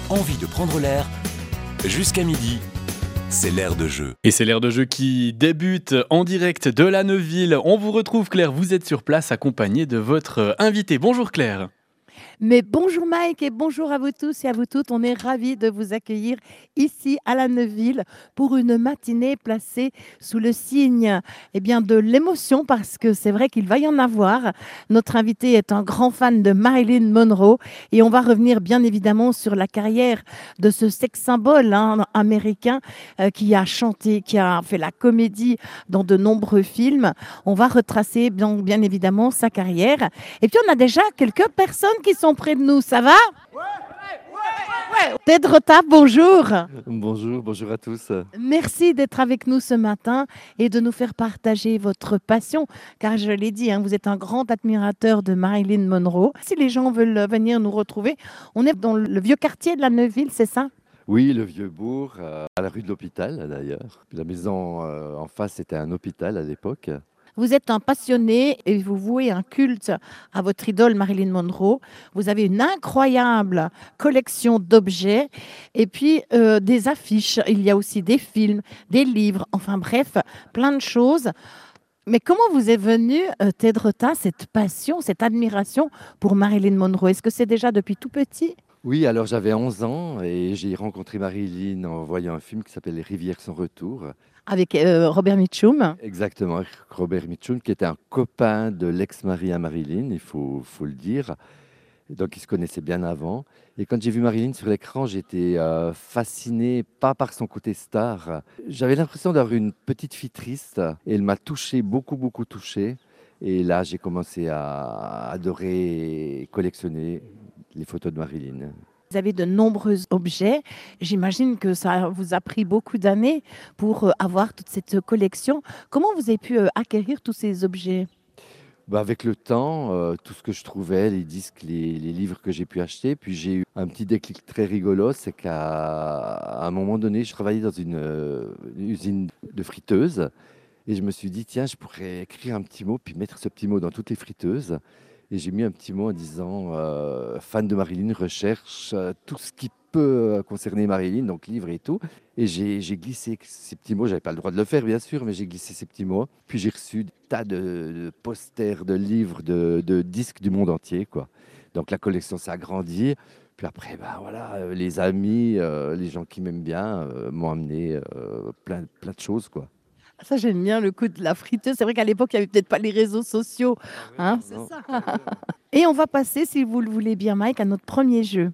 envie de prendre l'air. Jusqu'à midi, c'est l'air de jeu. Et c'est l'air de jeu qui débute en direct de la Neuville. On vous retrouve Claire, vous êtes sur place accompagnée de votre invité. Bonjour Claire. Mais bonjour Mike et bonjour à vous tous et à vous toutes. On est ravis de vous accueillir ici à la Neuville pour une matinée placée sous le signe de l'émotion parce que c'est vrai qu'il va y en avoir. Notre invité est un grand fan de Marilyn Monroe et on va revenir bien évidemment sur la carrière de ce sex symbole américain qui a chanté, qui a fait la comédie dans de nombreux films. On va retracer bien évidemment sa carrière. Et puis on a déjà quelques personnes qui sont près de nous, ça va? Ouais. Ted Rota, bonjour. Bonjour à tous. Merci d'être avec nous ce matin et de nous faire partager votre passion, car je l'ai dit, vous êtes un grand admirateur de Marilyn Monroe. Si les gens veulent venir nous retrouver, on est dans le vieux quartier de la Neuville, c'est ça? Oui, le vieux bourg, à la rue de l'Hôpital d'ailleurs. La maison en face, c'était un hôpital à l'époque. Vous êtes un passionné et vous vouez un culte à votre idole Marilyn Monroe. Vous avez une incroyable collection d'objets et puis des affiches. Il y a aussi des films, des livres, enfin bref, plein de choses. Mais comment vous est venue, Ted Rota, cette passion, cette admiration pour Marilyn Monroe? Est-ce que c'est déjà depuis tout petit? Oui, alors j'avais 11 ans et j'ai rencontré Marilyn en voyant un film qui s'appelle Les Rivières sans retour. Avec Robert Mitchum. Exactement, Robert Mitchum, qui était un copain de l'ex-mari à Marilyn, il faut le dire. Donc, ils se connaissaient bien avant. Et quand j'ai vu Marilyn sur l'écran, j'étais fasciné, pas par son côté star. J'avais l'impression d'avoir une petite fille triste. Et elle m'a touché, beaucoup touché. Et là, j'ai commencé à adorer et collectionner les photos de Marilyn. Vous avez de nombreux objets. J'imagine que ça vous a pris beaucoup d'années pour avoir toute cette collection. Comment vous avez pu acquérir tous ces objets? Avec le temps, tout ce que je trouvais, les disques, les livres que j'ai pu acheter. Puis j'ai eu un petit déclic très rigolo, c'est qu'à un moment donné, je travaillais dans une usine de friteuses. Et je me suis dit, tiens, je pourrais écrire un petit mot, puis mettre ce petit mot dans toutes les friteuses. Et j'ai mis un petit mot en disant fan de Marilyn, recherche tout ce qui peut concerner Marilyn, donc livres et tout. Et j'ai glissé ces petits mots, j'avais pas le droit de le faire bien sûr, mais j'ai glissé ces petits mots. Puis j'ai reçu des tas de posters, de livres, de disques du monde entier, quoi. Donc la collection s'est agrandie. Puis après, voilà, les amis, les gens qui m'aiment bien m'ont amené plein de choses, quoi. Ça, j'aime bien le coup de la friteuse. C'est vrai qu'à l'époque, il n'y avait peut-être pas les réseaux sociaux. C'est ça. Et on va passer, si vous le voulez bien, Mike, à notre premier jeu.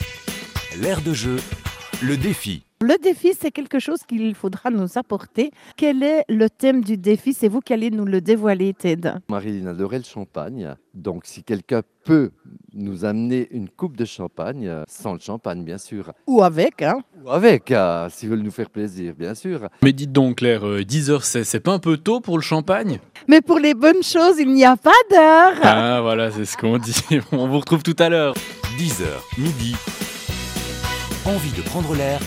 L'air de jeu, le défi. Le défi, c'est quelque chose qu'il faudra nous apporter. Quel est le thème du défi? C'est vous qui allez nous le dévoiler, Ted. Marilyn adorait le champagne. Donc, si quelqu'un peut nous amener une coupe de champagne, sans le champagne, bien sûr. Ou avec, Ou avec, s'ils veulent nous faire plaisir, bien sûr. Mais dites donc Claire, 10h c'est pas un peu tôt pour le champagne? Mais pour les bonnes choses, il n'y a pas d'heure. Ah voilà, c'est ce qu'on dit. On vous retrouve tout à l'heure. 10h, midi. Envie de prendre l'air.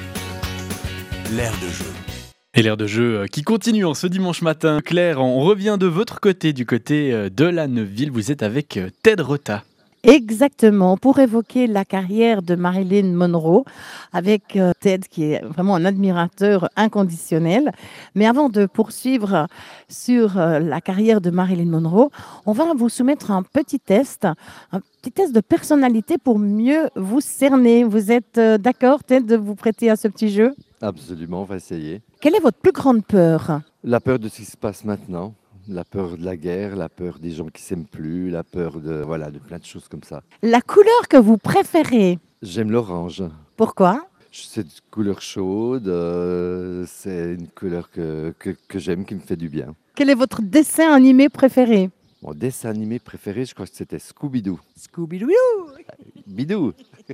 L'air de jeu. Et l'air de jeu qui continue en ce dimanche matin. Claire, on revient de votre côté, du côté de la Neuville. Vous êtes avec Ted Rota. Exactement, pour évoquer la carrière de Marilyn Monroe avec Ted qui est vraiment un admirateur inconditionnel. Mais avant de poursuivre sur la carrière de Marilyn Monroe, on va vous soumettre un petit test de personnalité pour mieux vous cerner. Vous êtes d'accord, Ted, de vous prêter à ce petit jeu? Absolument, on va essayer. Quelle est votre plus grande peur? La peur de ce qui se passe maintenant. La peur de la guerre, la peur des gens qui s'aiment plus, la peur de plein de choses comme ça. La couleur que vous préférez? J'aime l'orange. Pourquoi? C'est une couleur chaude, c'est une couleur que j'aime, qui me fait du bien. Quel est votre dessin animé préféré? Mon dessin animé préféré, je crois que c'était Scooby-Doo. Scooby-Doo. Bidou.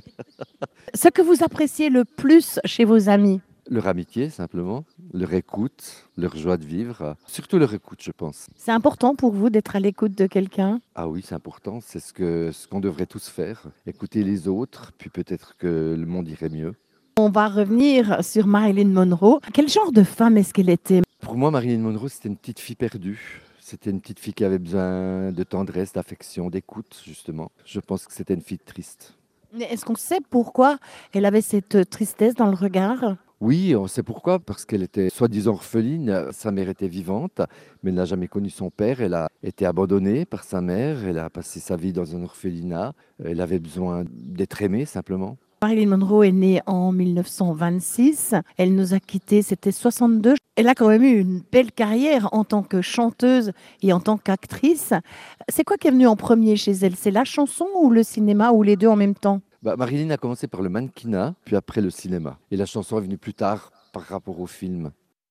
Ce que vous appréciez le plus chez vos amis? Leur amitié, simplement, leur écoute, leur joie de vivre. Surtout leur écoute, je pense. C'est important pour vous d'être à l'écoute de quelqu'un? Ah oui, c'est important. C'est ce qu'on devrait tous faire. Écouter les autres, puis peut-être que le monde irait mieux. On va revenir sur Marilyn Monroe. Quel genre de femme est-ce qu'elle était? Pour moi, Marilyn Monroe, c'était une petite fille perdue. C'était une petite fille qui avait besoin de tendresse, d'affection, d'écoute, justement. Je pense que c'était une fille triste. Mais est-ce qu'on sait pourquoi elle avait cette tristesse dans le regard? Oui, on sait pourquoi, parce qu'elle était soi-disant orpheline. Sa mère était vivante, mais elle n'a jamais connu son père. Elle a été abandonnée par sa mère. Elle a passé sa vie dans un orphelinat. Elle avait besoin d'être aimée, simplement. Marilyn Monroe est née en 1926. Elle nous a quittés, c'était 62. Elle a quand même eu une belle carrière en tant que chanteuse et en tant qu'actrice. C'est quoi qui est venu en premier chez elle? C'est la chanson ou le cinéma ou les deux en même temps? Marilyn a commencé par le mannequinat, puis après le cinéma. Et la chanson est venue plus tard par rapport au film.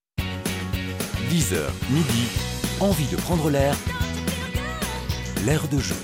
10h, midi, envie de prendre l'air. L'air de jeu.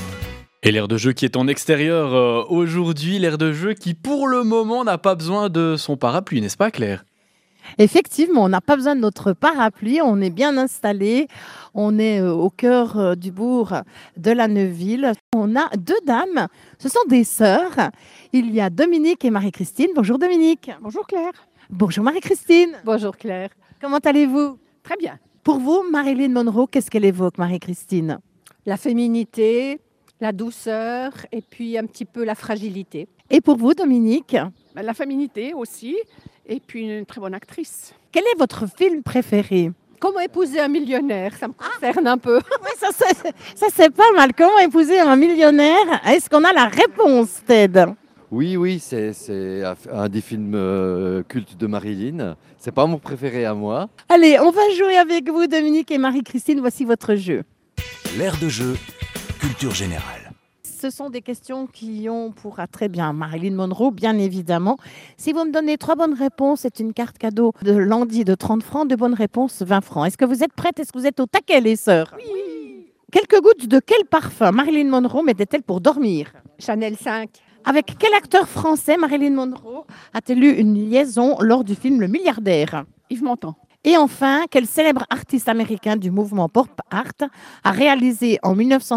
Et l'air de jeu qui est en extérieur aujourd'hui, l'air de jeu qui pour le moment n'a pas besoin de son parapluie, n'est-ce pas Claire? Effectivement, on n'a pas besoin de notre parapluie, on est bien installé, on est au cœur du bourg de la Neuville. On a deux dames, ce sont des sœurs. Il y a Dominique et Marie-Christine. Bonjour Dominique. Bonjour Claire. Bonjour Marie-Christine. Bonjour Claire. Comment allez-vous? Très bien. Pour vous, Marilyn Monroe, qu'est-ce qu'elle évoque, Marie-Christine? La féminité, la douceur et puis un petit peu la fragilité. Et pour vous, Dominique, La féminité aussi, et puis une très bonne actrice. quel est votre film préféré? Comment épouser un millionnaire? Ça me concerne un peu. Oui, ça c'est pas mal. Comment épouser un millionnaire? Est-ce qu'on a la réponse, Ted? Oui, c'est un des films cultes de Marilyn. C'est pas mon préféré à moi. Allez, on va jouer avec vous, Dominique et Marie-Christine. Voici votre jeu. L'air de jeu, culture générale. Ce sont des questions qui ont pour attrait bien Marilyn Monroe, bien évidemment. Si vous me donnez 3 bonnes réponses, c'est une carte cadeau de Landy de 30 francs. 2 bonnes réponses, 20 francs. Est-ce que vous êtes prêtes? Est-ce que vous êtes au taquet, les sœurs? Oui. Quelques gouttes de quel parfum Marilyn Monroe mettait-elle pour dormir? Chanel 5. Avec quel acteur français Marilyn Monroe a-t-elle eu une liaison lors du film Le Milliardaire? Yves Montand. Et enfin, quel célèbre artiste américain du mouvement pop art a réalisé en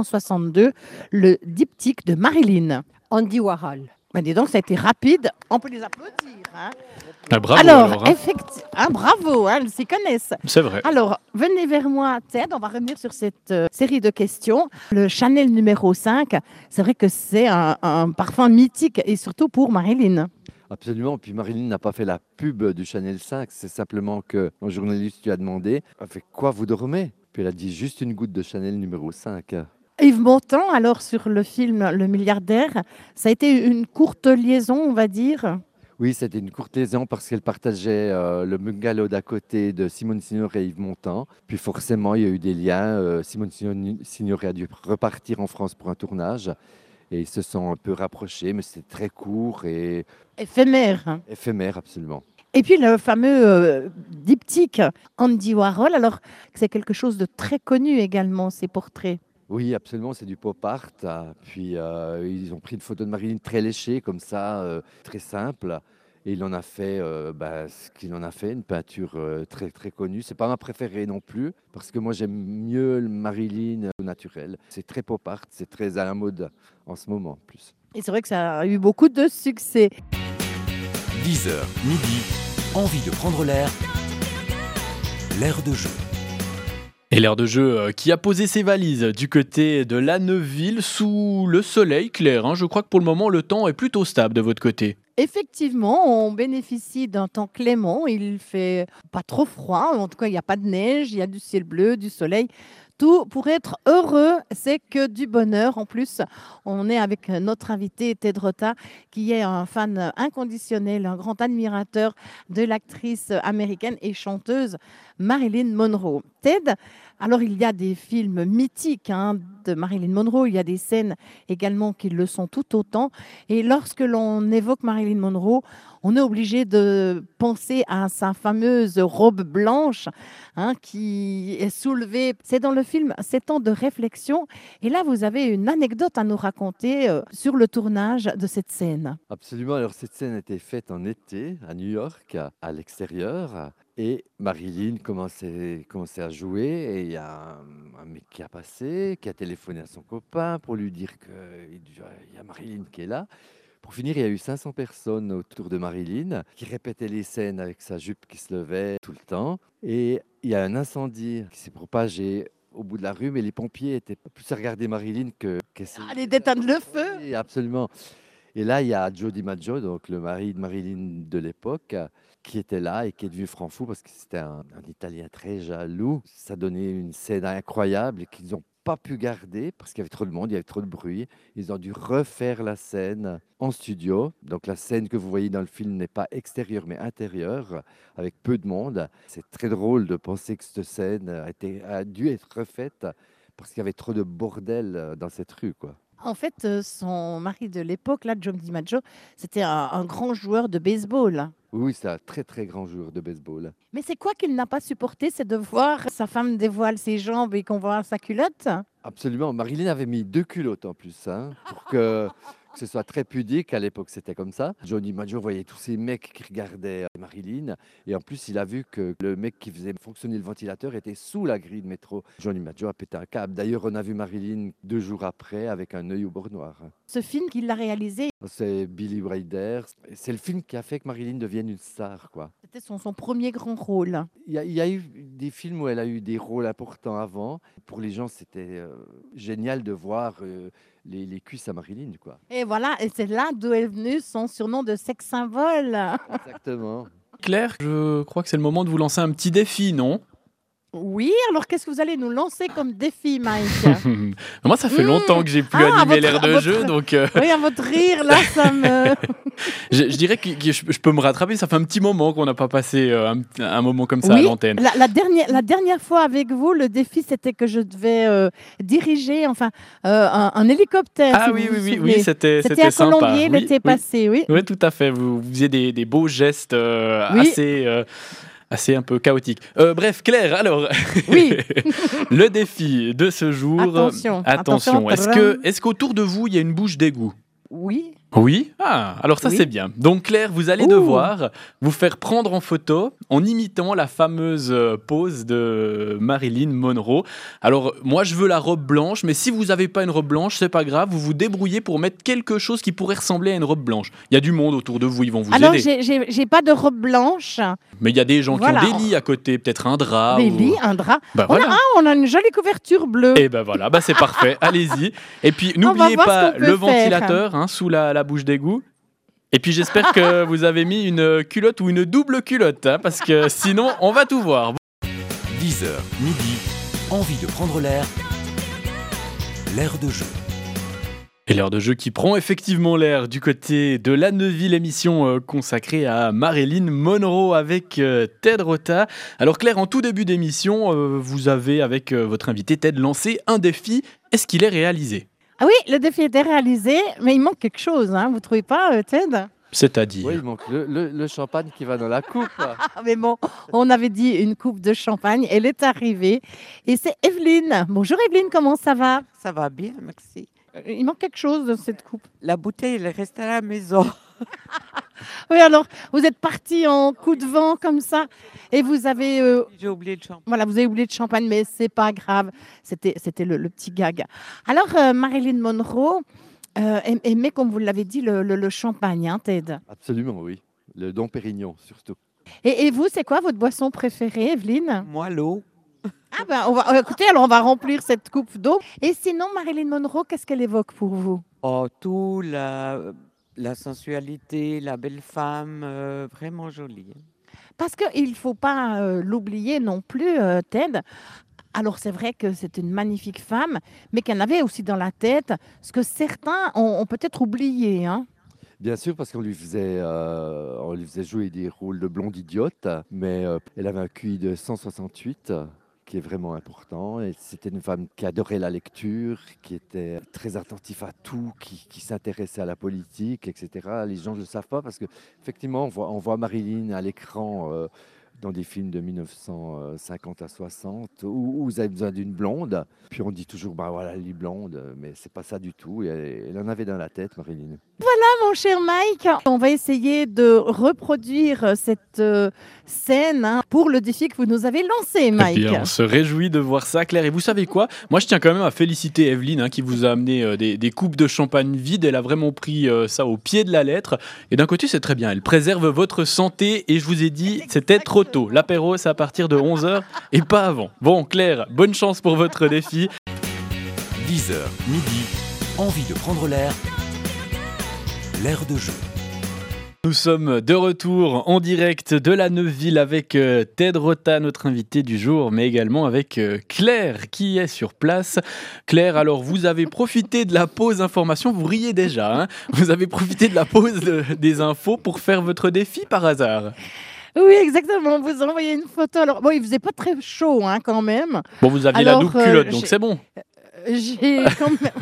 1962 le diptyque de Marilyn? Andy Warhol. Ben dis donc, ça a été rapide. On peut les applaudir. Hein. Bravo alors, hein. effectivement, bravo, hein, ils s'y connaissent. C'est vrai. Alors, venez vers moi, Ted. On va revenir sur cette série de questions. Le Chanel numéro 5, c'est vrai que c'est un parfum mythique et surtout pour Marilyn. Absolument. Puis Marilyn n'a pas fait la pub du Chanel 5. C'est simplement que un journaliste lui a demandé avec quoi vous dormez? Puis elle a dit juste une goutte de Chanel numéro 5. Yves Montand, alors sur le film Le Milliardaire, ça a été une courte liaison, on va dire. Oui, c'était une courte liaison parce qu'elle partageait le bungalow d'à côté de Simone Signoret et Yves Montand. Puis forcément, il y a eu des liens. Simone Signoret a dû repartir en France pour un tournage. Et ils se sont un peu rapprochés, mais c'était très court et Éphémère. Hein. éphémère, absolument. Et puis le fameux diptyque Andy Warhol, alors c'est quelque chose de très connu également, ces portraits. Oui, absolument, c'est du pop art. Puis ils ont pris une photo de Marilyn très léchée, comme ça, très simple. Et il en a fait ce qu'il en a fait, une peinture très, très connue. C'est pas ma préférée non plus, parce que moi j'aime mieux le Marilyn au naturel. C'est très pop art, c'est très à la mode en ce moment en plus. Et c'est vrai que ça a eu beaucoup de succès. 10h, midi, envie de prendre l'air. L'air de jeu. Et l'air de jeu qui a posé ses valises du côté de la Neuville sous le soleil clair. Hein. Je crois que pour le moment, le temps est plutôt stable de votre côté. Effectivement, on bénéficie d'un temps clément. Il fait pas trop froid. En tout cas, il n'y a pas de neige, il y a du ciel bleu, du soleil. Tout pour être heureux, c'est que du bonheur. En plus, on est avec notre invité Ted Rota, qui est un fan inconditionnel, un grand admirateur de l'actrice américaine et chanteuse Marilyn Monroe. Ted, alors il y a des films mythiques de Marilyn Monroe, il y a des scènes également qui le sont tout autant. Et lorsque l'on évoque Marilyn Monroe, on est obligé de penser à sa fameuse robe blanche qui est soulevée. C'est dans le film 7 ans de réflexion. Et là, vous avez une anecdote à nous raconter sur le tournage de cette scène. Absolument. Alors cette scène a été faite en été à New York, à l'extérieur. Et Marilyn commençait à jouer et il y a un mec qui a passé, qui a téléphoné à son copain pour lui dire qu'il y a Marilyn qui est là. Pour finir, il y a eu 500 personnes autour de Marilyn qui répétaient les scènes avec sa jupe qui se levait tout le temps. Et il y a un incendie qui s'est propagé au bout de la rue, mais les pompiers étaient plus à regarder Marilyn qu'essayer Allez d'éteindre le feu. Oui, absolument. Et là, il y a Joe DiMaggio, donc le mari de Marilyn de l'époque, qui était là et qui est devenu franc fou parce que c'était un Italien très jaloux. Ça donnait une scène incroyable qu'ils n'ont pas pu garder parce qu'il y avait trop de monde, il y avait trop de bruit. Ils ont dû refaire la scène en studio. Donc la scène que vous voyez dans le film n'est pas extérieure mais intérieure, avec peu de monde. C'est très drôle de penser que cette scène a dû être refaite parce qu'il y avait trop de bordel dans cette rue, quoi. En fait, son mari de l'époque, là, Joe DiMaggio, c'était un grand joueur de baseball. Oui, c'est un très très grand joueur de baseball. Mais c'est quoi qu'il n'a pas supporté? C'est de voir sa femme dévoile ses jambes et qu'on voit sa culotte? Absolument. Marilyn avait mis 2 culottes en plus, hein, pour que ce soit très pudique. À l'époque, c'était comme ça. Joe DiMaggio voyait tous ces mecs qui regardaient Marilyn. Et en plus, il a vu que le mec qui faisait fonctionner le ventilateur était sous la grille de métro. Joe DiMaggio a pété un câble. D'ailleurs, on a vu Marilyn 2 jours après avec un œil au beurre noir. Ce film qu'il a réalisé, C'est Billy Wilder. C'est le film qui a fait que Marilyn devienne une star, quoi. c'était son premier grand rôle. Il y a eu des films où elle a eu des rôles importants avant. Pour les gens, c'était génial de voir les cuisses à Marilyn, quoi. Et voilà, et c'est là d'où est venu son surnom de sex symbole. Exactement. Claire, je crois que c'est le moment de vous lancer un petit défi, non? Oui, alors qu'est-ce que vous allez nous lancer comme défi, Mike? Moi, ça fait longtemps que j'ai plus Ah, animé votre- l'air de votre- jeu, donc Oui, à votre rire, là, ça me... je dirais que je peux me rattraper. Ça fait un petit moment qu'on n'a pas passé un moment comme ça à Oui, l'antenne. la dernière fois avec vous, le défi, c'était que je devais diriger un hélicoptère. Ah si oui, vous vous oui, oui, souvenez. oui, c'était C'était à sympa. Colombier Oui, l'été oui. passé, oui. Oui, tout à fait. Vous faisiez des beaux gestes Oui. assez un peu chaotiques. Bref, Claire, alors, Oui. le défi de ce jour. Attention, Attention. attention. Est-ce qu'autour de vous, il y a une bouche d'égout? Oui. Oui. Ah, alors ça Oui. c'est bien. Donc Claire, vous allez Ouh. devoir vous faire prendre en photo en imitant la fameuse pose de Marilyn Monroe. Alors moi je veux la robe blanche, mais si vous n'avez pas une robe blanche, c'est pas grave, vous vous débrouillez pour mettre quelque chose qui pourrait ressembler à une robe blanche. Il y a du monde autour de vous, ils vont vous Alors, aider. j'ai pas de robe blanche, Mais il y a des gens Voilà. qui ont des lits à côté, peut-être un drap. des ou- lits, un drap. Bah On, voilà. on a une jolie couverture bleue. Et ben voilà, bah c'est parfait, allez-y. Et puis On va n'oubliez voir pas ce qu'on peut le faire. ventilateur hein, sous la bouche d'égout. Et puis j'espère que vous avez mis une culotte ou une double culotte, hein, parce que sinon on va tout voir. 10h, midi, envie de prendre l'air. L'air de jeu. Et l'heure de jeu qui prend effectivement l'air du côté de la Neuville, émission consacrée à Marilyn Monroe avec Ted Rota. Alors Claire, en tout début d'émission, vous avez avec votre invité Ted lancé un défi. Est-ce qu'il est réalisé? Ah oui, le défi était réalisé, mais il manque quelque chose, hein, vous trouvez pas, Ted? C'est-à-dire Oui, il manque le champagne qui va dans la coupe. Ah, mais bon, on avait dit une coupe de champagne, elle est arrivée. Et c'est Evelyne. Bonjour Evelyne, comment ça va? Ça va bien, merci. Il manque quelque chose de cette coupe. La bouteille, elle reste à la maison. Oui, alors, vous êtes parti en coup de vent comme ça, et vous avez... J'ai oublié le champagne. Voilà, vous avez oublié de champagne, mais c'est pas grave. C'était le petit gag. Alors, Marilyn Monroe aimait, comme vous l'avez dit, le champagne, hein, Ted. Absolument, oui. Le Dom Pérignon, surtout. Et vous, c'est quoi votre boisson préférée, Evelyne? Moi, l'eau. Ah ben, écoutez, alors on va remplir cette coupe d'eau. Et sinon, Marilyn Monroe, qu'est-ce qu'elle évoque pour vous? Oh, tout, la sensualité, la belle femme, vraiment jolie. Parce qu'il ne faut pas l'oublier non plus, Ted. Alors c'est vrai que c'est une magnifique femme, mais qu'elle avait aussi dans la tête ce que certains ont peut-être oublié, hein. Bien sûr, parce qu'on lui faisait jouer des rôles de blonde idiote, mais elle avait un QI de 168, qui est vraiment important. Et c'était une femme qui adorait la lecture, qui était très attentive à tout, qui s'intéressait à la politique, etc. Les gens ne le savent pas parce qu'effectivement, on voit Marilyn à l'écran dans des films de 1950 à 60 où vous avez besoin d'une blonde. Puis on dit toujours, bah voilà, elle est blonde, mais c'est pas ça du tout. Et elle en avait dans la tête, Marilyn. Mon cher Mike, on va essayer de reproduire cette scène, hein, pour le défi que vous nous avez lancé, Mike. Eh bien, on se réjouit de voir ça, Claire. Et vous savez quoi? Moi, je tiens quand même à féliciter Evelyne, hein, qui vous a amené des coupes de champagne vides. Elle a vraiment pris ça au pied de la lettre. Et d'un côté, c'est très bien. Elle préserve votre santé. Et je vous ai dit, c'était trop tôt. L'apéro, c'est à partir de 11h et pas avant. Bon, Claire, bonne chance pour votre défi. 10h, midi, envie de prendre l'air. L'air de jeu. Nous sommes de retour en direct de la Neuville avec Ted Rota, notre invité du jour, mais également avec Claire qui est sur place. Claire, alors vous avez profité de la pause information, vous riez déjà, hein, vous avez profité de la pause des infos pour faire votre défi par hasard. Oui, exactement. Vous envoyez une photo. Alors, bon, il faisait pas très chaud, hein, quand même. Bon, vous aviez Alors, la double culotte, donc c'est bon. J'ai quand même...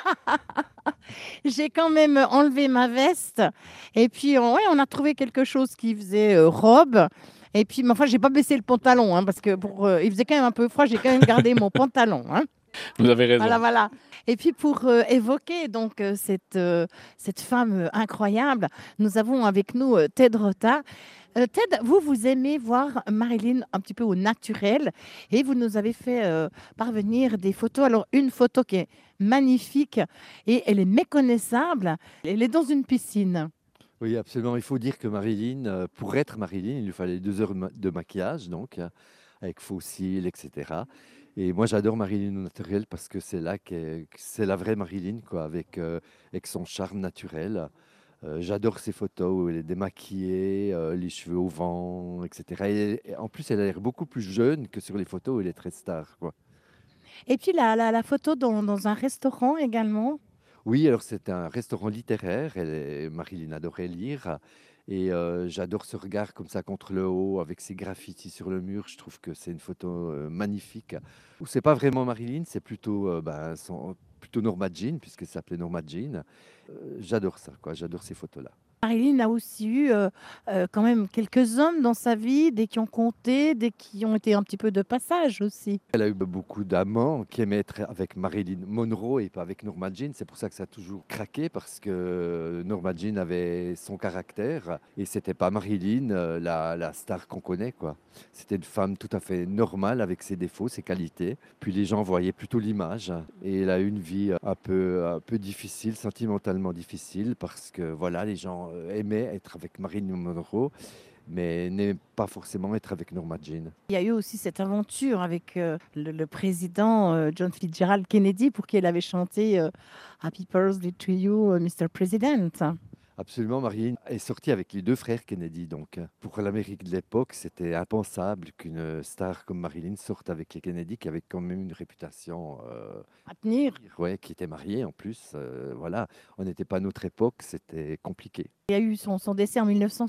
J'ai quand même enlevé ma veste. Et puis, ouais, on a trouvé quelque chose qui faisait robe. Et puis, mais enfin, j'ai pas baissé le pantalon, hein, parce que il faisait quand même un peu froid. J'ai quand même gardé mon pantalon. Hein. Vous avez raison. Voilà. Et puis, pour évoquer donc cette femme incroyable, nous avons avec nous Ted Rota. Ted, vous aimez voir Marilyn un petit peu au naturel et vous nous avez fait parvenir des photos. Alors, une photo qui est magnifique et elle est méconnaissable. Elle est dans une piscine. Oui, absolument. Il faut dire que Marilyn, pour être Marilyn, il lui fallait 2 heures de maquillage, donc, avec faux cils, etc. Et moi, j'adore Marilyn au naturel parce que c'est c'est la vraie Marilyn, quoi, avec son charme naturel. J'adore ses photos où elle est démaquillée, les cheveux au vent, etc. Et en plus, elle a l'air beaucoup plus jeune que sur les photos où elle est très star, quoi. Et puis, la photo dans un restaurant également. Oui, alors c'est un restaurant littéraire. Marilyn adorait lire. Et j'adore ce regard comme ça contre le haut, avec ses graffitis sur le mur. Je trouve que c'est une photo magnifique. Où c'est pas vraiment Marilyn, c'est plutôt, plutôt Norma Jean, puisqu'elle s'appelait Norma Jean. J'adore ça, quoi. J'adore ces photos-là. Marilyn a aussi eu quand même quelques hommes dans sa vie, des qui ont compté, des qui ont été un petit peu de passage aussi. Elle a eu beaucoup d'amants qui aimaient être avec Marilyn Monroe et pas avec Norma Jean. C'est pour ça que ça a toujours craqué, parce que Norma Jean avait son caractère et c'était pas Marilyn, la star qu'on connaît, quoi. C'était une femme tout à fait normale avec ses défauts, ses qualités. Puis les gens voyaient plutôt l'image et elle a eu une vie un peu difficile, sentimentalement difficile, parce que voilà, les gens aimaient être avec Marilyn Monroe, mais n'aimaient pas forcément être avec Norma Jean. Il y a eu aussi cette aventure avec le président John Fitzgerald Kennedy pour qui elle avait chanté Happy Birthday to You, Mr. President. Absolument, Marilyn est sortie avec les 2 frères Kennedy. Donc, pour l'Amérique de l'époque, c'était impensable qu'une star comme Marilyn sorte avec les Kennedy, qui avaient quand même une réputation À tenir. ouais, qui étaient mariés en plus. Voilà, on n'était pas à notre époque, c'était compliqué. Il y a eu son décès en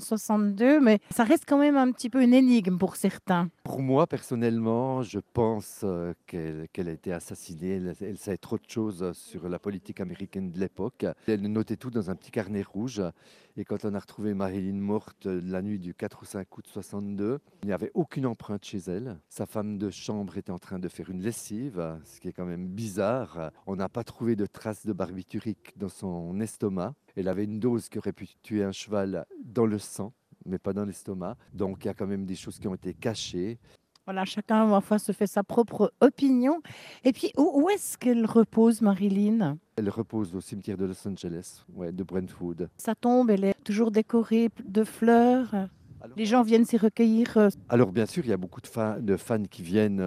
1962, mais ça reste quand même un petit peu une énigme pour certains. Pour moi, personnellement, je pense qu'elle a été assassinée. Elle savait trop de choses sur la politique américaine de l'époque. Elle notait tout dans un petit carnet rouge. Et quand on a retrouvé Marilyn morte la nuit du 4 ou 5 août 62, il n'y avait aucune empreinte chez elle. Sa femme de chambre était en train de faire une lessive, ce qui est quand même bizarre. On n'a pas trouvé de traces de barbiturique dans son estomac. Elle avait une dose qui aurait pu tuer un cheval dans le sang, mais pas dans l'estomac. Donc il y a quand même des choses qui ont été cachées. Voilà, chacun enfin, se fait sa propre opinion. Et puis, où est-ce qu'elle repose, Marilyn? Elle repose au cimetière de Los Angeles, ouais, de Brentwood. Sa tombe, elle est toujours décorée de fleurs. Les gens viennent s'y recueillir. Alors bien sûr, il y a beaucoup de fans qui viennent,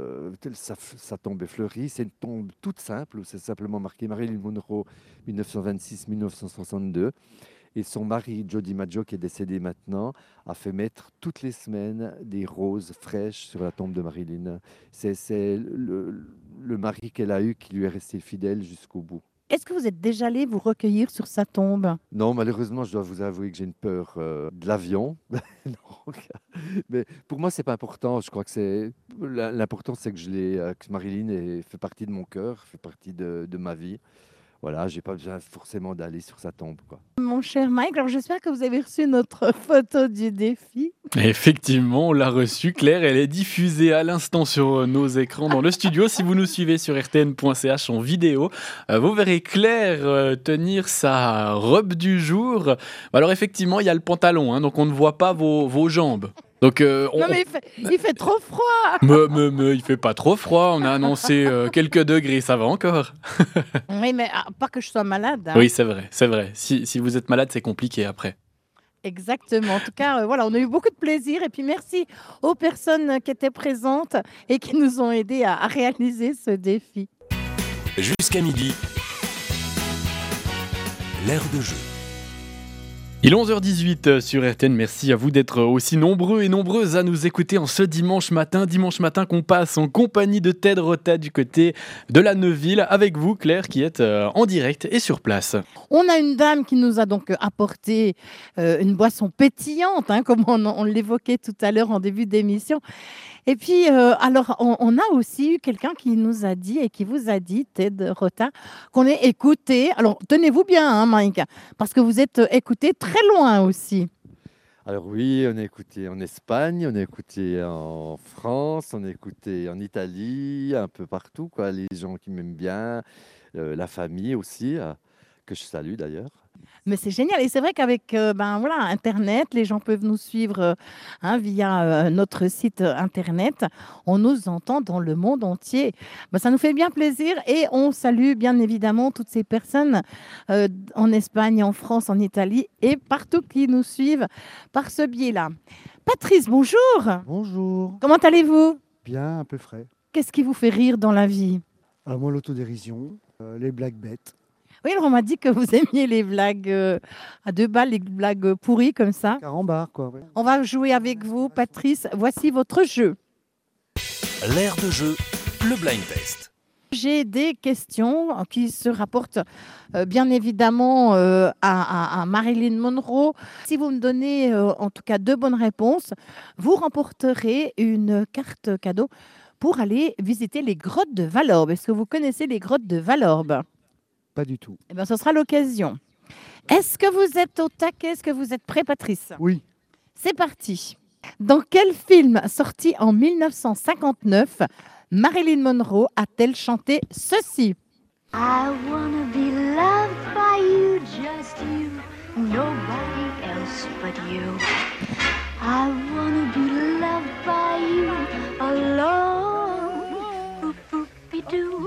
sa tombe est fleurie. C'est une tombe toute simple, où c'est simplement marqué Marilyn Monroe 1926-1962. Et son mari, Joe DiMaggio, qui est décédé maintenant, a fait mettre toutes les semaines des roses fraîches sur la tombe de Marilyn. C'est le mari qu'elle a eu qui lui est resté fidèle jusqu'au bout. Est-ce que vous êtes déjà allé vous recueillir sur sa tombe? Non, malheureusement, je dois vous avouer que j'ai une peur de l'avion. Donc, mais pour moi, c'est pas important. Je crois que l'important, c'est que Marilyn fait partie de mon cœur, fait partie de ma vie. Voilà, j'ai pas besoin forcément d'aller sur sa tombe, quoi. Mon cher Mike, alors j'espère que vous avez reçu notre photo du défi. Effectivement, on l'a reçue, Claire. Elle est diffusée à l'instant sur nos écrans dans le studio. Si vous nous suivez sur rtn.ch en vidéo, vous verrez Claire tenir sa robe du jour. Alors effectivement, il y a le pantalon, hein, donc on ne voit pas vos jambes. Donc, Non mais il fait trop froid. il fait pas trop froid. On a annoncé quelques degrés, ça va encore. Oui, mais pas que je sois malade. Hein. Oui, c'est vrai, c'est vrai. Si vous êtes malade, c'est compliqué après. Exactement. En tout cas, voilà, on a eu beaucoup de plaisir. Et puis, merci aux personnes qui étaient présentes et qui nous ont aidés à réaliser ce défi. Jusqu'à midi, l'air de jeu. Il est 11h18 sur RTN. Merci à vous d'être aussi nombreux et nombreuses à nous écouter en ce dimanche matin qu'on passe en compagnie de Ted Rota du côté de la Neuville avec vous, Claire, qui êtes en direct et sur place. On a une dame qui nous a donc apporté une boisson pétillante, hein, comme on l'évoquait tout à l'heure en début d'émission. Et puis, alors, on a aussi eu quelqu'un qui nous a dit et qui vous a dit, Ted Rota, qu'on est écouté. Alors, tenez-vous bien, hein, Mike, parce que vous êtes écouté très loin aussi. Alors oui, on est écouté en Espagne, on est écouté en France, on est écouté en Italie, un peu partout, quoi. Les gens qui m'aiment bien, la famille aussi, que je salue d'ailleurs. Mais c'est génial. Et c'est vrai qu'avec voilà, Internet, les gens peuvent nous suivre via notre site Internet. On nous entend dans le monde entier. Ça nous fait bien plaisir et on salue bien évidemment toutes ces personnes en Espagne, en France, en Italie et partout qui nous suivent par ce biais-là. Patrice, bonjour. Bonjour. Comment allez-vous? Bien, un peu frais. Qu'est-ce qui vous fait rire dans la vie? Alors moi, l'autodérision, les blagues bêtes. Oui, alors on m'a dit que vous aimiez les blagues à 2 balles, les blagues pourries comme ça. Carambar, quoi. Ouais. On va jouer avec vous, Patrice. Voici votre jeu. L'air de jeu, le blind test. J'ai des questions qui se rapportent bien évidemment à Marilyn Monroe. Si vous me donnez en tout cas 2 bonnes réponses, vous remporterez une carte cadeau pour aller visiter les grottes de Valorbe. Est-ce que vous connaissez les grottes de Valorbe? Pas du tout. Eh bien, ce sera l'occasion. Est-ce que vous êtes au taquet? Est-ce que vous êtes prêt, Patrice? Oui. C'est parti. Dans quel film sorti en 1959, Marilyn Monroe a-t-elle chanté ceci? I wanna be loved by you, just you, nobody else but you. I wanna be loved by you alone. Boop-boop-be-doo.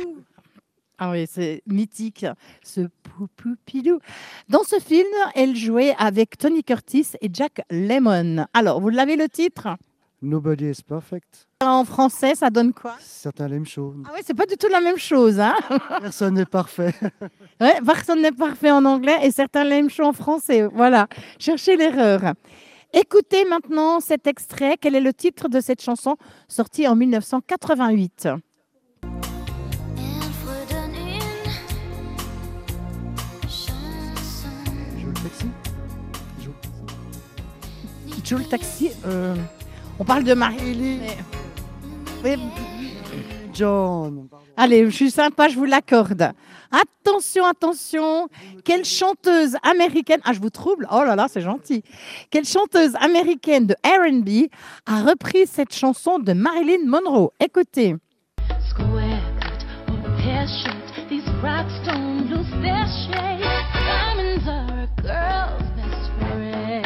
Ah oui, c'est mythique, ce poupoupidou. Dans ce film, elle jouait avec Tony Curtis et Jack Lemmon. Alors, vous l'avez le titre? Nobody is perfect. En français, ça donne quoi? Certains l'aiment chaud. Ah oui, c'est pas du tout la même chose, hein? Personne n'est parfait. Ouais, personne n'est parfait en anglais et certains l'aiment chaud en français. Voilà, cherchez l'erreur. Écoutez maintenant cet extrait. Quel est le titre de cette chanson sortie en 1988? Joe le taxi. On parle de Marilyn. Mais... John. Allez, je suis sympa, je vous l'accorde. Attention, attention. Quelle chanteuse américaine... Ah, je vous trouble? Oh là là, c'est gentil. Quelle chanteuse américaine de R&B a repris cette chanson de Marilyn Monroe? Écoutez. Square cut or pear shaped, these rocks don't lose their shape. Diamonds are a girl's best friend.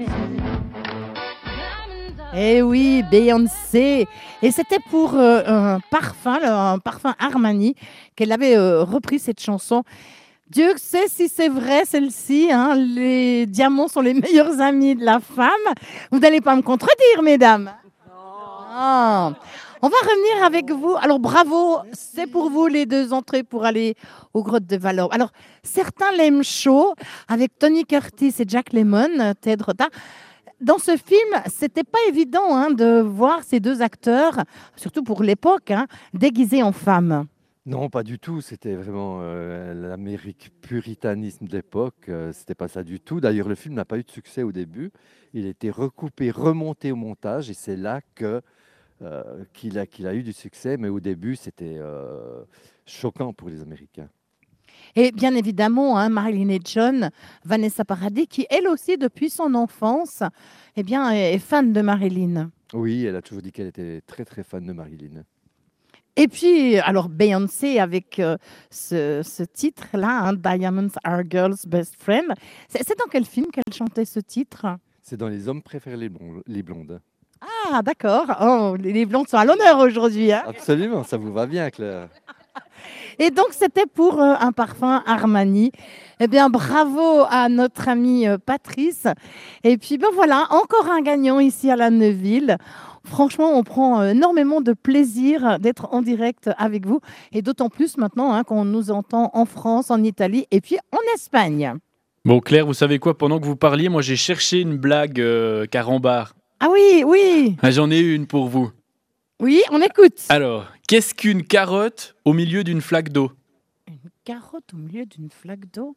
Eh oui, Beyoncé. Et c'était pour un parfum Armani, qu'elle avait repris cette chanson. Dieu sait si c'est vrai, celle-ci. Hein, les diamants sont les meilleurs amis de la femme. Vous n'allez pas me contredire, mesdames. Non. On va revenir avec vous. Alors, bravo, c'est pour vous les 2 entrées pour aller aux grottes de Valorbe. Alors, certains l'aiment chaud, avec Tony Curtis et Jack Lemmon, Ted Rota. Dans ce film, c'était pas évident de voir ces 2 acteurs, surtout pour l'époque, déguisés en femmes. Non, pas du tout. C'était vraiment l'Amérique puritanisme de l'époque. C'était pas ça du tout. D'ailleurs, le film n'a pas eu de succès au début. Il a été recoupé, remonté au montage, et c'est là qu'il a eu du succès. Mais au début, c'était choquant pour les Américains. Et bien évidemment, Marilyn et John, Vanessa Paradis, qui elle aussi, depuis son enfance, est fan de Marilyn. Oui, elle a toujours dit qu'elle était très très fan de Marilyn. Et puis, alors Beyoncé avec ce titre-là, Diamonds Are a Girl's Best Friend. C'est dans quel film qu'elle chantait ce titre? C'est dans Les hommes préfèrent les blondes. Ah, d'accord. Oh, les blondes sont à l'honneur aujourd'hui. Absolument, ça vous va bien, Claire. Et donc, c'était pour un parfum Armani. Eh bien, bravo à notre ami Patrice. Et puis, voilà, encore un gagnant ici à la Neuville. Franchement, on prend énormément de plaisir d'être en direct avec vous. Et d'autant plus maintenant qu'on nous entend en France, en Italie et puis en Espagne. Bon, Claire, vous savez quoi? Pendant que vous parliez, moi j'ai cherché une blague carambar. Ah oui, oui, Ah, j'en ai une pour vous. oui, on écoute. Alors, qu'est-ce qu'une carotte au milieu d'une flaque d'eau? Une carotte au milieu d'une flaque d'eau.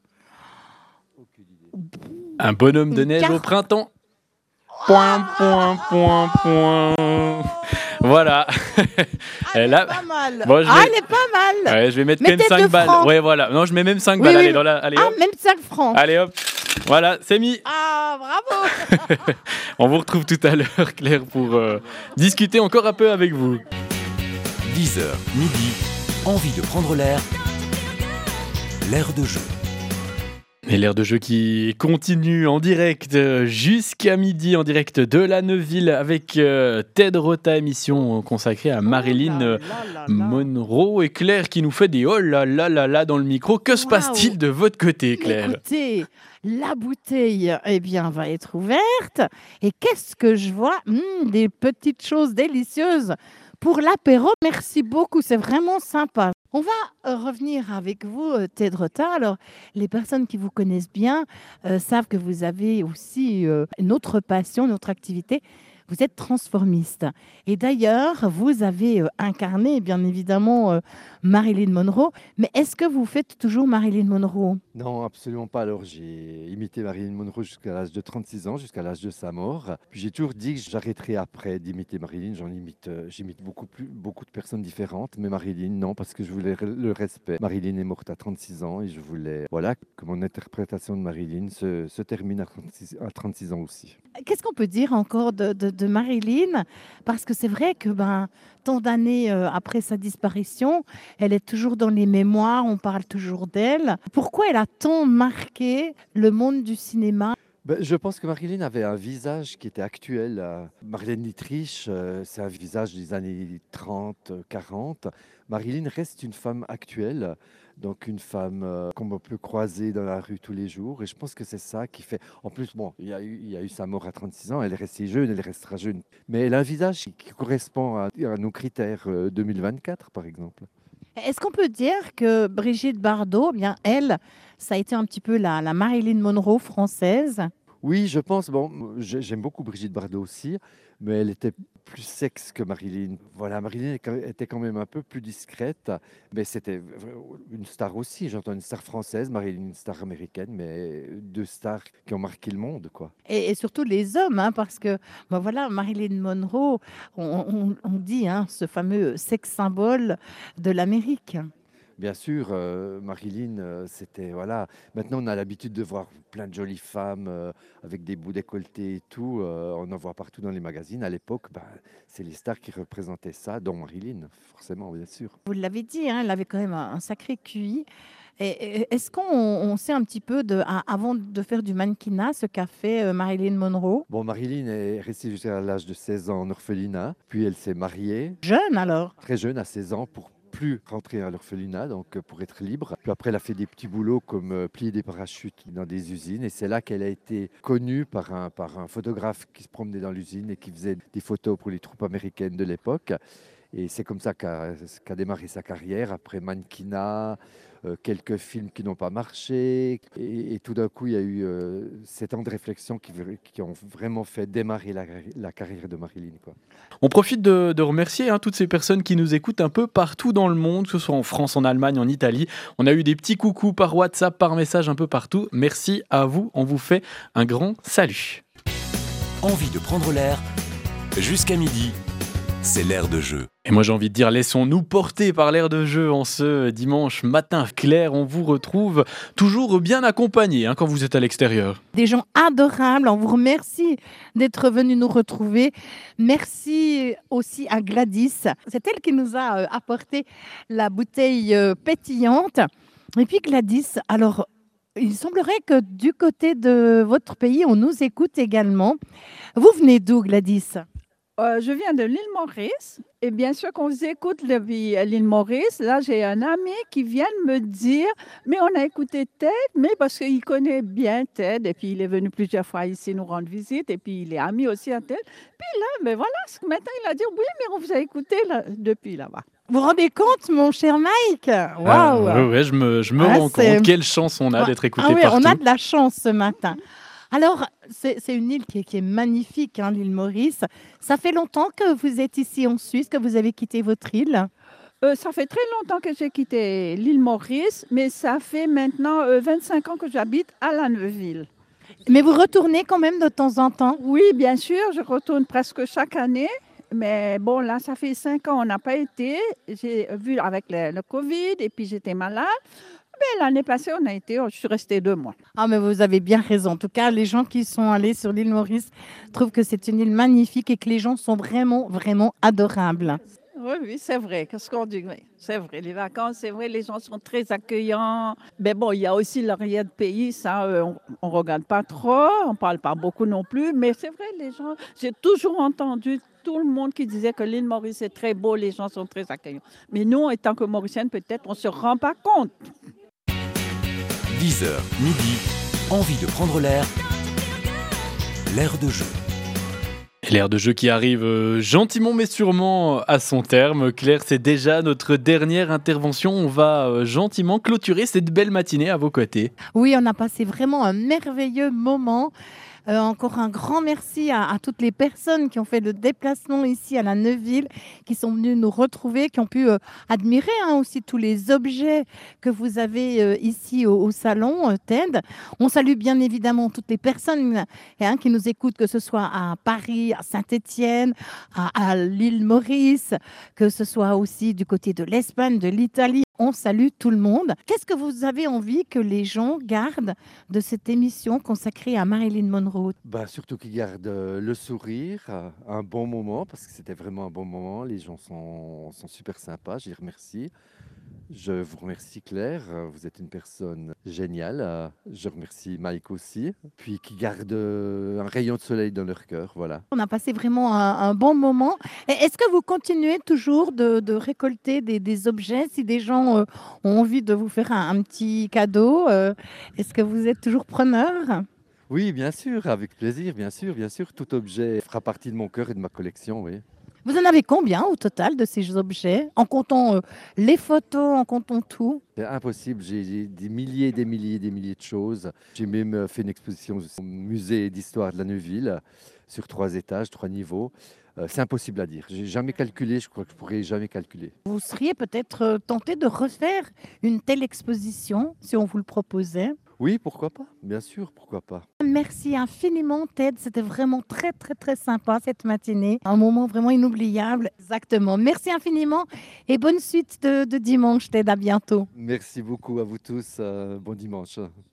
Un bonhomme de Une neige au carotte. printemps. Point, point, point, point. Voilà. Elle Et là- est pas mal. Bon, je Ah, vais- elle est pas mal. Ouais, je vais mettre quand même Mettez 5 2 balles. francs. Ouais, voilà. Non, je mets même 5 Oui, balles. oui, Allez, oui. dans la... Allez, Ah, hop. même 5 francs. Allez, hop. Voilà, c'est mis. Ah, bravo. On vous retrouve tout à l'heure, Claire, pour discuter encore un peu avec vous. 10h, midi, envie de prendre l'air. L'air de jeu. Et l'air de jeu qui continue en direct jusqu'à midi, en direct de la Neuville avec Ted Rota, émission consacrée à Marilyn Monroe et Claire qui nous fait des oh là là là là dans le micro. Que se Waouh. passe-t-il de votre côté, Claire? Écoutez, la bouteille, eh bien, va être ouverte. Et qu'est-ce que je vois? Des petites choses délicieuses pour l'apéro. Merci beaucoup, c'est vraiment sympa. On va revenir avec vous, Ted Rota. Alors, les personnes qui vous connaissent bien savent que vous avez aussi une autre passion, une autre activité. Vous êtes transformiste. Et d'ailleurs, vous avez incarné, bien évidemment, Marilyn Monroe. Mais est-ce que vous faites toujours Marilyn Monroe? Non, absolument pas. Alors, j'ai imité Marilyn Monroe jusqu'à l'âge de 36 ans, jusqu'à l'âge de sa mort. Puis j'ai toujours dit que j'arrêterais après d'imiter Marilyn. J'imite beaucoup de personnes différentes, mais Marilyn, non, parce que je voulais le respect. Marilyn est morte à 36 ans et je voulais, voilà, que mon interprétation de Marilyn se termine à 36 ans aussi. Qu'est-ce qu'on peut dire encore de Marilyn? Parce que c'est vrai que tant d'années après sa disparition, elle est toujours dans les mémoires, on parle toujours d'elle. Pourquoi elle a tant marqué le monde du cinéma? Ben, je pense que Marilyn avait un visage qui était actuel. Marlène Dietrich, c'est un visage des années 30, 40. Marilyn reste une femme actuelle, donc une femme qu'on peut croiser dans la rue tous les jours. Et je pense que c'est ça qui fait... En plus, bon, il y a eu sa mort à 36 ans, elle est restée jeune, elle restera jeune. Mais elle a un visage qui correspond à nos critères 2024, par exemple. Est-ce qu'on peut dire que Brigitte Bardot, eh bien elle, ça a été un petit peu la Marilyn Monroe française? Oui, je pense. Bon, j'aime beaucoup Brigitte Bardot aussi, mais elle était plus sexe que Marilyn. Voilà, Marilyn était quand même un peu plus discrète, mais c'était une star aussi. J'entends une star française, Marilyn une star américaine, mais deux stars qui ont marqué le monde, quoi. Et surtout les hommes, hein, parce que voilà, Marilyn Monroe, on dit ce fameux sex symbole de l'Amérique. Bien sûr, Marilyn, c'était voilà. Maintenant, on a l'habitude de voir plein de jolies femmes avec des bouts décolletés et tout. On en voit partout dans les magazines. À l'époque, c'est les stars qui représentaient ça, dont Marilyn, forcément, bien sûr. Vous l'avez dit, elle avait quand même un sacré QI. Et est-ce qu'on sait un petit peu, avant de faire du mannequinat, ce qu'a fait Marilyn Monroe? Bon, Marilyn est restée jusqu'à l'âge de 16 ans en orphelinat, puis elle s'est mariée. Jeune alors? Très jeune, à 16 ans, pour plus rentrer à l'orphelinat, donc pour être libre. Puis après, elle a fait des petits boulots comme plier des parachutes dans des usines. Et c'est là qu'elle a été connue par un photographe qui se promenait dans l'usine et qui faisait des photos pour les troupes américaines de l'époque. Et c'est comme ça qu'a démarré sa carrière, après mannequinat, quelques films qui n'ont pas marché. Et tout d'un coup, il y a eu 7 ans de réflexion qui ont vraiment fait démarrer la carrière de Marilyn, quoi. On profite de remercier toutes ces personnes qui nous écoutent un peu partout dans le monde, que ce soit en France, en Allemagne, en Italie. On a eu des petits coucous par WhatsApp, par message un peu partout. Merci à vous, on vous fait un grand salut. Envie de prendre l'air. Jusqu'à midi, c'est l'air de jeu. Et moi j'ai envie de dire, laissons-nous porter par l'air de jeu en ce dimanche matin. Claire, on vous retrouve toujours bien accompagné quand vous êtes à l'extérieur. Des gens adorables, on vous remercie d'être venus nous retrouver. Merci aussi à Gladys, c'est elle qui nous a apporté la bouteille pétillante. Et puis Gladys, alors il semblerait que du côté de votre pays, on nous écoute également. Vous venez d'où, Gladys? Je viens de l'île Maurice et bien sûr qu'on vous écoute depuis l'île Maurice. Là, j'ai un ami qui vient de me dire, mais on a écouté Ted, mais parce qu'il connaît bien Ted et puis il est venu plusieurs fois ici nous rendre visite et puis il est ami aussi à Ted. Puis là, mais voilà, maintenant il a dit, oui, mais on vous a écouté là, depuis là-bas. Vous vous rendez compte, mon cher Mike? Ah, Waouh! ouais, je me Ah, rends c'est- compte. Quelle chance on a d'être écouté Ah oui, partout. on a de la chance ce matin. Alors, c'est une île qui est magnifique, hein, l'île Maurice. Ça fait longtemps que vous êtes ici en Suisse, que vous avez quitté votre île? Ça fait très longtemps que j'ai quitté l'île Maurice, mais ça fait maintenant 25 ans que j'habite à La Neuville. Mais vous retournez quand même de temps en temps? Oui, bien sûr, je retourne presque chaque année. Mais bon, là, ça fait 5 ans, on n'a pas été. J'ai vu avec le Covid et puis j'étais malade. Mais l'année passée, on a été, je suis restée 2 mois. Ah, mais vous avez bien raison. En tout cas, les gens qui sont allés sur l'île Maurice trouvent que c'est une île magnifique et que les gens sont vraiment, vraiment adorables. Oui, oui, c'est vrai. Qu'est-ce qu'on dit? Oui, c'est vrai. Les vacances, c'est vrai, les gens sont très accueillants. Mais bon, il y a aussi l'arrière-pays, ça, on ne regarde pas trop, on ne parle pas beaucoup non plus. Mais c'est vrai, les gens, j'ai toujours entendu tout le monde qui disait que l'île Maurice est très beau, les gens sont très accueillants. Mais nous, étant que Mauriciennes, peut-être, on ne se rend pas compte. 10h, midi, envie de prendre l'air. L'air de jeu. Et l'air de jeu qui arrive gentiment mais sûrement à son terme. Claire, c'est déjà notre dernière intervention. On va gentiment clôturer cette belle matinée à vos côtés. Oui, on a passé vraiment un merveilleux moment. Encore un grand merci à toutes les personnes qui ont fait le déplacement ici à la Neuville, qui sont venues nous retrouver, qui ont pu admirer aussi tous les objets que vous avez ici au salon TED. On salue bien évidemment toutes les personnes qui nous écoutent, que ce soit à Paris, à Saint-Étienne, à l'île Maurice, que ce soit aussi du côté de l'Espagne, de l'Italie. On salue tout le monde. Qu'est-ce que vous avez envie que les gens gardent de cette émission consacrée à Marilyn Monroe? Bah, surtout qu'ils gardent le sourire, un bon moment, parce que c'était vraiment un bon moment. Les gens sont super sympas, je les remercie. Je vous remercie Claire, vous êtes une personne géniale. Je remercie Mike aussi. Puis qui gardent un rayon de soleil dans leur cœur, voilà. On a passé vraiment un bon moment. Est-ce que vous continuez toujours de récolter des objets si des gens ont envie de vous faire un petit cadeau? Est-ce que vous êtes toujours preneur? Oui, bien sûr, avec plaisir, bien sûr, bien sûr. Tout objet fera partie de mon cœur et de ma collection, oui. Vous en avez combien au total de ces objets, en comptant les photos, en comptant tout? C'est impossible, j'ai des milliers, des milliers, des milliers de choses. J'ai même fait une exposition au musée d'histoire de la Neuville sur 3 étages, 3 niveaux. C'est impossible à dire. J'ai jamais calculé, je crois que je pourrais jamais calculer. Vous seriez peut-être tenté de refaire une telle exposition si on vous le proposait? Oui, pourquoi pas? Bien sûr, pourquoi pas. Merci infiniment, Ted. C'était vraiment très, très, très sympa cette matinée. Un moment vraiment inoubliable. Exactement. Merci infiniment et bonne suite de dimanche, Ted. À bientôt. Merci beaucoup à vous tous. Bon dimanche.